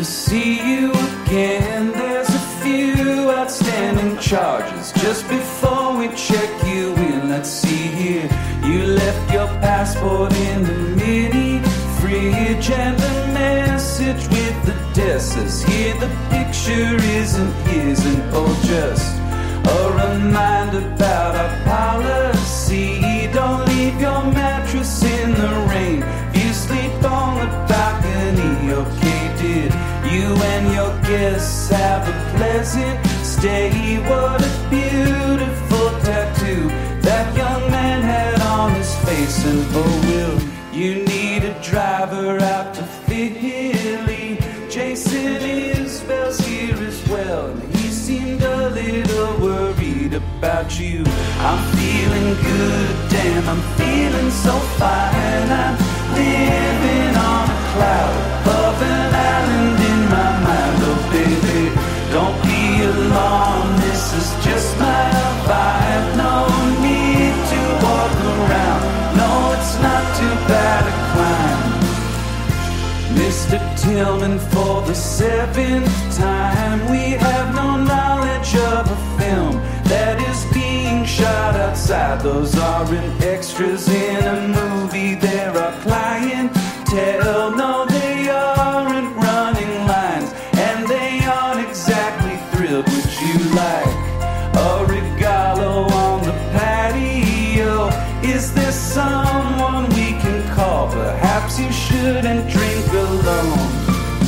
see you again. There's a few outstanding charges. Just before we check you in, let's see here. You left your passport in the mini fridge and a message with the desk says here the picture isn't or just a reminder about our policy. Don't leave your mattress in the rain. If you sleep on the balcony, okay, did you and your guests have a pleasant stay? What a beautiful tattoo that young man had on his face. And oh, will you need a driver out to Philly? Jason Isbell's here as well, and he seemed a little worried about you. I'm feeling good, damn, I'm feeling so fine. I'm living on a cloud above an island in my mind. Oh baby, don't be alarmed, this is just my vibe. No need to walk around, no, it's not too bad a climb. Mr. Tillman, for the 7th time, we have no knowledge of a film that is being shot outside. Those aren't extras in a movie, they're our clientele. No, they aren't running lines, and they aren't exactly thrilled. Would you like a regalo on the patio? Is there someone we can call? Perhaps you shouldn't drink alone.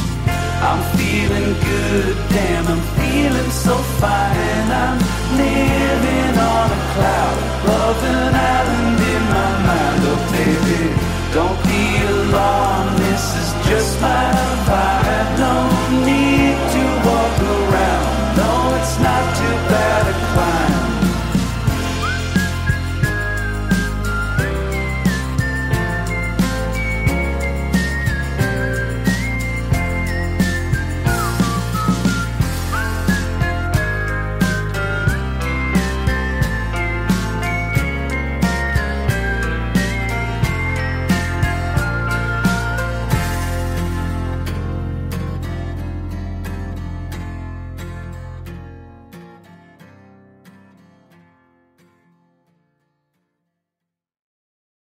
I'm feeling good, damn, I'm feeling so fine. I'm living